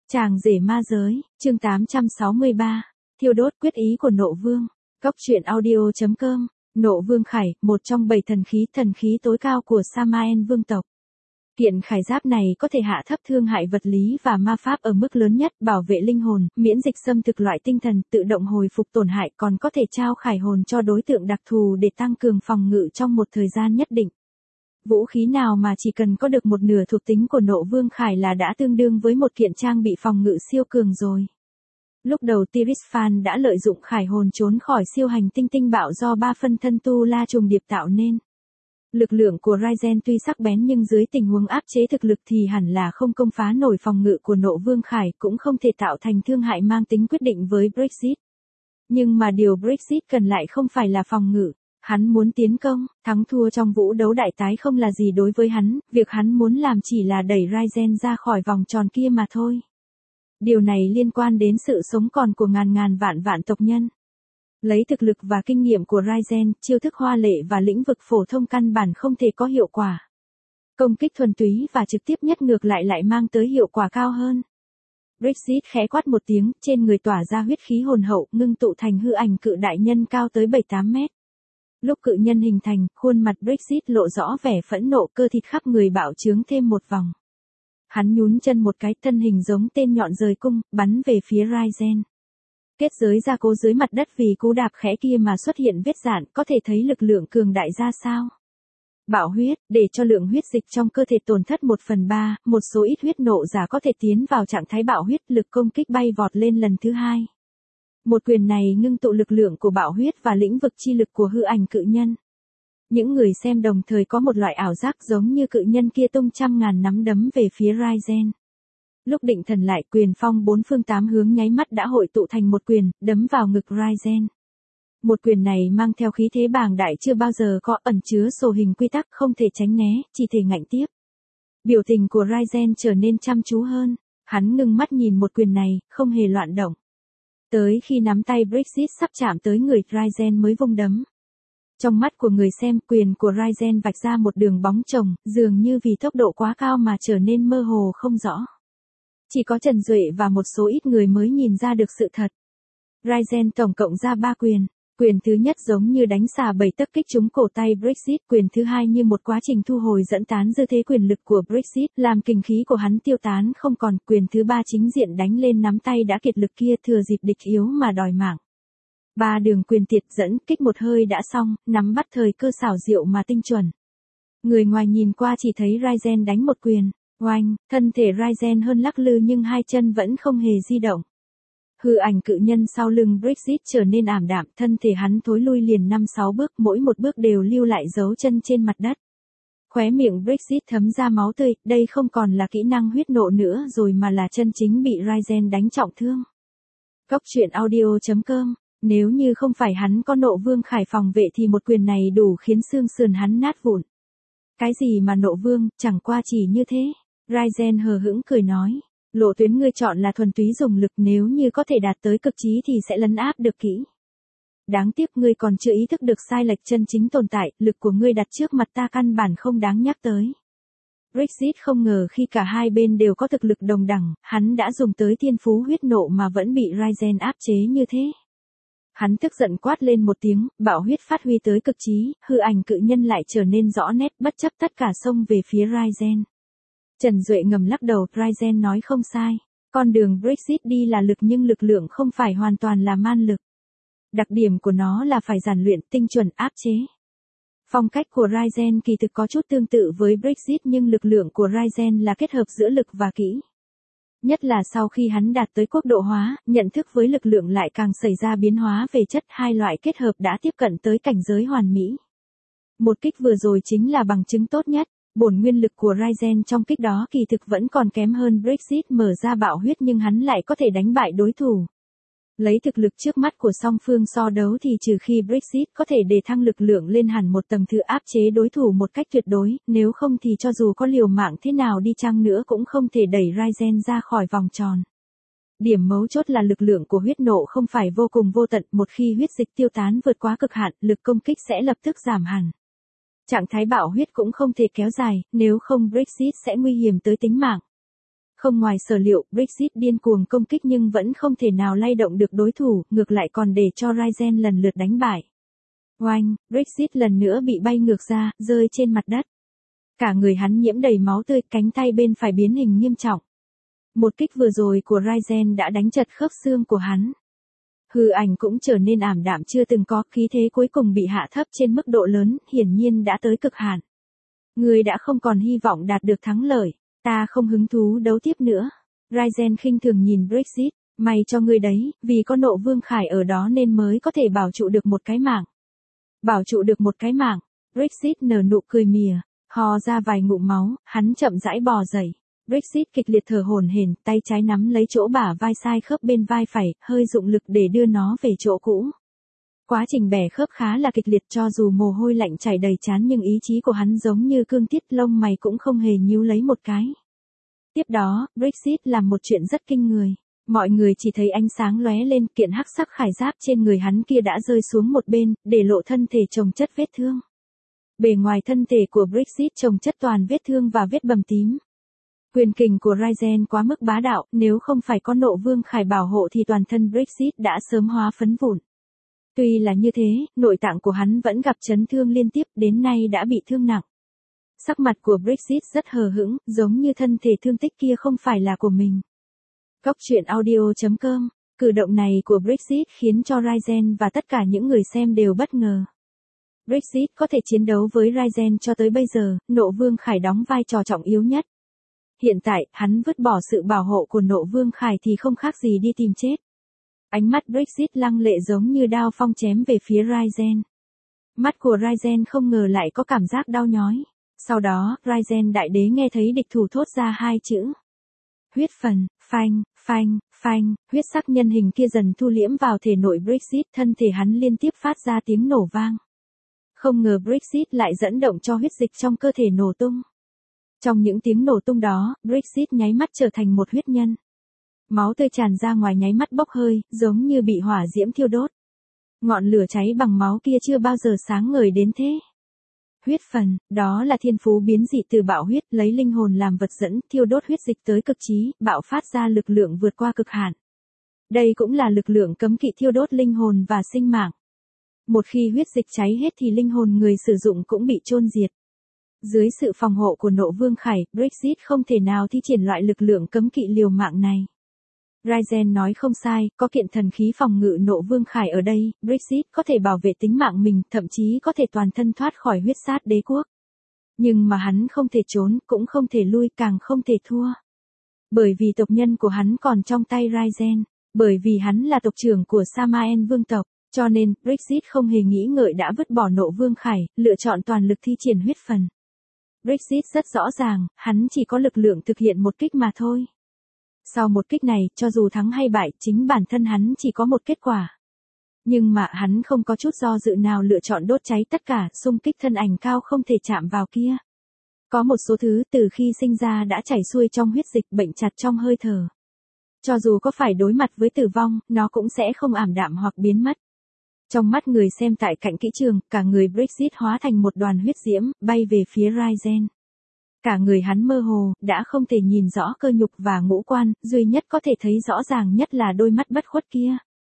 Chàng rể ma giới, chương 863, thiêu đốt quyết ý của Nộ Vương. Góc truyện audio.com, Nộ Vương Khải, một trong 7 thần khí tối cao của Samael vương tộc. Kiện khải giáp này có thể hạ thấp thương hại vật lý và ma pháp ở mức lớn nhất, bảo vệ linh hồn, miễn dịch xâm thực loại tinh thần, tự động hồi phục tổn hại, còn có thể trao khải hồn cho đối tượng đặc thù để tăng cường phòng ngự trong một thời gian nhất định. Vũ khí nào mà chỉ cần có được một nửa thuộc tính của Nộ Vương Khải là đã tương đương với một kiện trang bị phòng ngự siêu cường rồi. Lúc đầu Tirisfan đã lợi dụng khải hồn trốn khỏi siêu hành tinh tinh bạo do 3 phân thân tu la trùng điệp tạo nên. Lực lượng của Ryzen tuy sắc bén nhưng dưới tình huống áp chế thực lực thì hẳn là không công phá nổi phòng ngự của Nộ Vương Khải, cũng không thể tạo thành thương hại mang tính quyết định với Brexit. Nhưng mà điều Brexit cần lại không phải là phòng ngự. Hắn muốn tiến công, thắng thua trong vũ đấu đại tái không là gì đối với hắn, việc hắn muốn làm chỉ là đẩy Ryzen ra khỏi vòng tròn kia mà thôi. Điều này liên quan đến sự sống còn của ngàn vạn tộc nhân. Lấy thực lực và kinh nghiệm của Ryzen, chiêu thức hoa lệ và lĩnh vực phổ thông căn bản không thể có hiệu quả. Công kích thuần túy và trực tiếp nhất ngược lại mang tới hiệu quả cao hơn. Brexit khẽ quát một tiếng, trên người tỏa ra huyết khí hồn hậu, ngưng tụ thành hư ảnh cự đại nhân cao tới 7-8 mét. Lúc cự nhân hình thành, khuôn mặt Brexit lộ rõ vẻ phẫn nộ, cơ thịt khắp người bạo trướng thêm một vòng. Hắn nhún chân một cái, thân hình giống tên nhọn rời cung, bắn về phía Ryzen. Kết giới gia cố dưới mặt đất vì cú đạp khẽ kia mà xuất hiện vết rạn, có thể thấy lực lượng cường đại ra sao. Bạo huyết, để cho lượng huyết dịch trong cơ thể tổn thất 1/3, một số ít huyết nộ giả có thể tiến vào trạng thái bạo huyết, lực công kích bay vọt lên lần thứ 2. Một quyền này ngưng tụ lực lượng của bạo huyết và lĩnh vực chi lực của hư ảnh cự nhân. Những người xem đồng thời có một loại ảo giác giống như cự nhân kia tung trăm ngàn nắm đấm về phía Ryzen. Lúc định thần lại, quyền phong 4 phương 8 hướng nháy mắt đã hội tụ thành một quyền, đấm vào ngực Ryzen. Một quyền này mang theo khí thế bàng đại chưa bao giờ có, ẩn chứa sổ hình quy tắc, không thể tránh né, chỉ thể ngạnh tiếp. Biểu tình của Ryzen trở nên chăm chú hơn, hắn ngưng mắt nhìn một quyền này, không hề loạn động. Tới khi nắm tay Brexit sắp chạm tới người, Ryzen mới vung đấm. Trong mắt của người xem, quyền của Ryzen vạch ra một đường bóng chồng, dường như vì tốc độ quá cao mà trở nên mơ hồ không rõ. Chỉ có Trần Duệ và một số ít người mới nhìn ra được sự thật. Ryzen tổng cộng ra 3 quyền. Quyền thứ nhất giống như đánh xà 7 tấc kích trúng cổ tay Brexit, quyền thứ hai như một quá trình thu hồi dẫn tán dư thế quyền lực của Brexit, làm kình khí của hắn tiêu tán không còn, quyền thứ ba chính diện đánh lên nắm tay đã kiệt lực kia, thừa dịp địch yếu mà đòi mạng. 3 đường quyền tiệt dẫn kích một hơi đã xong, nắm bắt thời cơ xảo diệu mà tinh chuẩn. Người ngoài nhìn qua chỉ thấy Ryzen đánh một quyền, oanh, thân thể Ryzen hơn lắc lư nhưng hai chân vẫn không hề di động. Hư ảnh cự nhân sau lưng Brexit trở nên ảm đạm, thân thể hắn thối lui liền 5-6 bước, mỗi một bước đều lưu lại dấu chân trên mặt đất. Khóe miệng Brexit thấm ra máu tươi, đây không còn là kỹ năng huyết nộ nữa rồi mà là chân chính bị Ryzen đánh trọng thương. Góc truyện audio.com, nếu như không phải hắn có Nộ Vương Khải phòng vệ thì một quyền này đủ khiến xương sườn hắn nát vụn. Cái gì mà Nộ Vương, chẳng qua chỉ như thế. Ryzen hờ hững cười nói. Lộ tuyến ngươi chọn là thuần túy dùng lực, nếu như có thể đạt tới cực trí thì sẽ lấn áp được kỹ. Đáng tiếc ngươi còn chưa ý thức được sai lệch chân chính tồn tại, lực của ngươi đặt trước mặt ta căn bản không đáng nhắc tới. Brexit không ngờ khi cả hai bên đều có thực lực đồng đẳng, hắn đã dùng tới thiên phú huyết nộ mà vẫn bị Ryzen áp chế như thế. Hắn tức giận quát lên một tiếng, bạo huyết phát huy tới cực trí, hư ảnh cự nhân lại trở nên rõ nét, bất chấp tất cả xông về phía Ryzen. Trần Duệ ngầm lắc đầu, Ryzen nói không sai. Con đường Brexit đi là lực nhưng lực lượng không phải hoàn toàn là man lực. Đặc điểm của nó là phải rèn luyện, tinh chuẩn, áp chế. Phong cách của Ryzen kỳ thực có chút tương tự với Brexit nhưng lực lượng của Ryzen là kết hợp giữa lực và kỹ. Nhất là sau khi hắn đạt tới quốc độ hóa, nhận thức với lực lượng lại càng xảy ra biến hóa về chất, hai loại kết hợp đã tiếp cận tới cảnh giới hoàn mỹ. Một kích vừa rồi chính là bằng chứng tốt nhất. Bổn nguyên lực của Ryzen trong kích đó kỳ thực vẫn còn kém hơn Brexit mở ra bạo huyết nhưng hắn lại có thể đánh bại đối thủ. Lấy thực lực trước mắt của song phương so đấu thì trừ khi Brexit có thể đề thăng lực lượng lên hẳn một tầng thứ áp chế đối thủ một cách tuyệt đối, nếu không thì cho dù có liều mạng thế nào đi chăng nữa cũng không thể đẩy Ryzen ra khỏi vòng tròn. Điểm mấu chốt là lực lượng của huyết nộ không phải vô cùng vô tận, một khi huyết dịch tiêu tán vượt quá cực hạn, lực công kích sẽ lập tức giảm hẳn. Trạng thái bạo huyết cũng không thể kéo dài, nếu không Brexit sẽ nguy hiểm tới tính mạng. Không ngoài sở liệu, Brexit điên cuồng công kích nhưng vẫn không thể nào lay động được đối thủ, ngược lại còn để cho Ryzen lần lượt đánh bại. Oanh, Brexit lần nữa bị bay ngược ra, rơi trên mặt đất. Cả người hắn nhiễm đầy máu tươi, cánh tay bên phải biến hình nghiêm trọng. Một kích vừa rồi của Ryzen đã đánh chật khớp xương của hắn. Hư ảnh cũng trở nên ảm đạm chưa từng có, khí thế cuối cùng bị hạ thấp trên mức độ lớn, hiển nhiên đã tới cực hạn. Người đã không còn hy vọng đạt được thắng lợi, ta không hứng thú đấu tiếp nữa. Ryzen khinh thường nhìn Brexit, may cho ngươi đấy, vì có Nộ Vương Khải ở đó nên mới có thể bảo trụ được một cái mạng. Bảo trụ được một cái mạng, Brexit nở nụ cười mỉa, ho ra vài ngụm máu, hắn chậm rãi bò dậy. Brexit kịch liệt thở hổn hển, tay trái nắm lấy chỗ bả vai sai khớp bên vai phải, hơi dụng lực để đưa nó về chỗ cũ. Quá trình bẻ khớp khá là kịch liệt, cho dù mồ hôi lạnh chảy đầy trán nhưng ý chí của hắn giống như cương thiết, lông mày cũng không hề nhíu lấy một cái. Tiếp đó, Brexit làm một chuyện rất kinh người. Mọi người chỉ thấy ánh sáng lóe lên, kiện hắc sắc khải giáp trên người hắn kia đã rơi xuống một bên, để lộ thân thể chồng chất vết thương. Bề ngoài thân thể của Brexit chồng chất toàn vết thương và vết bầm tím. Quyền kình của Ryzen quá mức bá đạo, nếu không phải có Nộ Vương Khải bảo hộ thì toàn thân Brexit đã sớm hóa phấn vụn. Tuy là như thế, nội tạng của hắn vẫn gặp chấn thương liên tiếp, đến nay đã bị thương nặng. Sắc mặt của Brexit rất hờ hững, giống như thân thể thương tích kia không phải là của mình. Góc truyện audio.com, cử động này của Brexit khiến cho Ryzen và tất cả những người xem đều bất ngờ. Brexit có thể chiến đấu với Ryzen cho tới bây giờ, Nộ Vương Khải đóng vai trò trọng yếu nhất. Hiện tại, hắn vứt bỏ sự bảo hộ của Nộ Vương Khải thì không khác gì đi tìm chết. Ánh mắt Brexit lăng lệ giống như đao phong chém về phía Ryzen. Mắt của Ryzen không ngờ lại có cảm giác đau nhói. Sau đó, Ryzen đại đế nghe thấy địch thủ thốt ra hai chữ. Huyết phần, phanh, phanh, phanh, huyết sắc nhân hình kia dần thu liễm vào thể nội Brexit, thân thể hắn liên tiếp phát ra tiếng nổ vang. Không ngờ Brexit lại dẫn động cho huyết dịch trong cơ thể nổ tung. Trong những tiếng nổ tung đó, Brexit nháy mắt trở thành một huyết nhân. Máu tươi tràn ra ngoài nháy mắt bốc hơi, giống như bị hỏa diễm thiêu đốt. Ngọn lửa cháy bằng máu kia chưa bao giờ sáng ngời đến thế. Huyết phần, đó là thiên phú biến dị từ bạo huyết, lấy linh hồn làm vật dẫn, thiêu đốt huyết dịch tới cực trí, bạo phát ra lực lượng vượt qua cực hạn. Đây cũng là lực lượng cấm kỵ thiêu đốt linh hồn và sinh mạng. Một khi huyết dịch cháy hết thì linh hồn người sử dụng cũng bị chôn diệt. Dưới sự phòng hộ của Nộ Vương Khải, Brexit không thể nào thi triển loại lực lượng cấm kỵ liều mạng này. Ryzen nói không sai, có kiện thần khí phòng ngự Nộ Vương Khải ở đây, Brexit có thể bảo vệ tính mạng mình, thậm chí có thể toàn thân thoát khỏi huyết sát đế quốc. Nhưng mà hắn không thể trốn, cũng không thể lui, càng không thể thua. Bởi vì tộc nhân của hắn còn trong tay Ryzen, bởi vì hắn là tộc trưởng của Samael vương tộc, cho nên Brexit không hề nghĩ ngợi đã vứt bỏ Nộ Vương Khải, lựa chọn toàn lực thi triển huyết phần. Brexit rất rõ ràng, hắn chỉ có lực lượng thực hiện một kích mà thôi. Sau một kích này, cho dù thắng hay bại, chính bản thân hắn chỉ có một kết quả. Nhưng mà hắn không có chút do dự nào lựa chọn đốt cháy tất cả, xung kích thân ảnh cao không thể chạm vào kia. Có một số thứ từ khi sinh ra đã chảy xuôi trong huyết dịch, bệnh chặt trong hơi thở. Cho dù có phải đối mặt với tử vong, nó cũng sẽ không ảm đạm hoặc biến mất. Trong mắt người xem tại cạnh kỹ trường, cả người Brexit hóa thành một đoàn huyết diễm, bay về phía Ryzen. Cả người hắn mơ hồ, đã không thể nhìn rõ cơ nhục và ngũ quan, duy nhất có thể thấy rõ ràng nhất là đôi mắt bất khuất kia.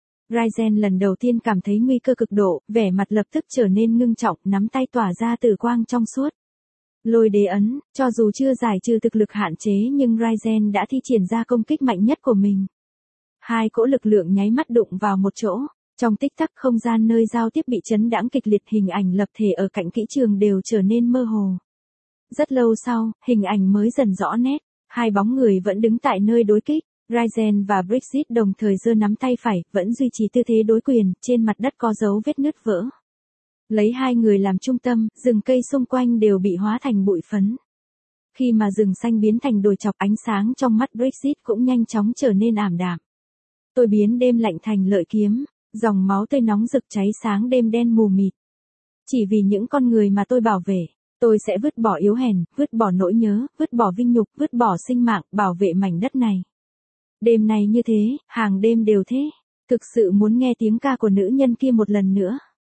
Ryzen lần đầu tiên cảm thấy nguy cơ cực độ, vẻ mặt lập tức trở nên ngưng trọng, nắm tay tỏa ra tử quang trong suốt. Lôi đế ấn, cho dù chưa giải trừ thực lực hạn chế nhưng Ryzen đã thi triển ra công kích mạnh nhất của mình. Hai cỗ lực lượng nháy mắt đụng vào một chỗ. Trong tích tắc không gian nơi giao tiếp bị chấn đãng kịch liệt, hình ảnh lập thể ở cạnh kỹ trường đều trở nên mơ hồ. Rất lâu sau, hình ảnh mới dần rõ nét, hai bóng người vẫn đứng tại nơi đối kích, Ryzen và Brexit đồng thời giơ nắm tay phải, vẫn duy trì tư thế đối quyền, trên mặt đất có dấu vết nứt vỡ. Lấy hai người làm trung tâm, rừng cây xung quanh đều bị hóa thành bụi phấn. Khi mà rừng xanh biến thành đồi chọc, ánh sáng trong mắt Brexit cũng nhanh chóng trở nên ảm đạm. Tôi biến đêm lạnh thành lợi kiếm. Dòng máu tươi nóng rực cháy sáng đêm đen mù mịt. Chỉ vì những con người mà tôi bảo vệ, tôi sẽ vứt bỏ yếu hèn, vứt bỏ nỗi nhớ, vứt bỏ vinh nhục, vứt bỏ sinh mạng, bảo vệ mảnh đất này. Đêm này như thế, hàng đêm đều thế. Thực sự muốn nghe tiếng ca của nữ nhân kia một lần nữa.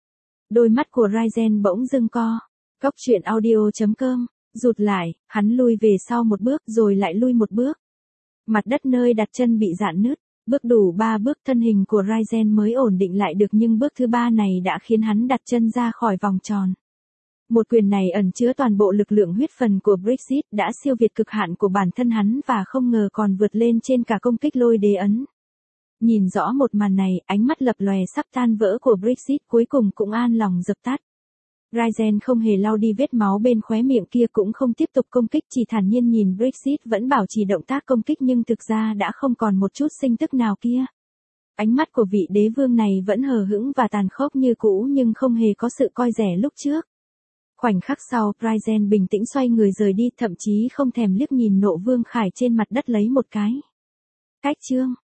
Đôi mắt của Ryzen bỗng dưng co. Góc truyện audio.com, rụt lại, hắn lui về sau một bước rồi lại lui một bước. Mặt đất nơi đặt chân bị rạn nứt, bước đủ 3 bước thân hình của Ryzen mới ổn định lại được nhưng bước thứ 3 này đã khiến hắn đặt chân ra khỏi vòng tròn. Một quyền này ẩn chứa toàn bộ lực lượng huyết phần của Brigitte đã siêu việt cực hạn của bản thân hắn và không ngờ còn vượt lên trên cả công kích lôi đế ấn. Nhìn rõ một màn này, ánh mắt lập lòe sắp tan vỡ của Brigitte cuối cùng cũng an lòng dập tắt. Ryzen không hề lau đi vết máu bên khóe miệng kia cũng không tiếp tục công kích chỉ thản nhiên nhìn Brigitte vẫn bảo trì động tác công kích nhưng thực ra đã không còn một chút sinh tức nào kia. Ánh mắt của vị đế vương này vẫn hờ hững và tàn khốc như cũ nhưng không hề có sự coi rẻ lúc trước. Khoảnh khắc sau, Ryzen bình tĩnh xoay người rời đi thậm chí không thèm liếc nhìn Nộ Vương Khải trên mặt đất lấy một cái. Cách chương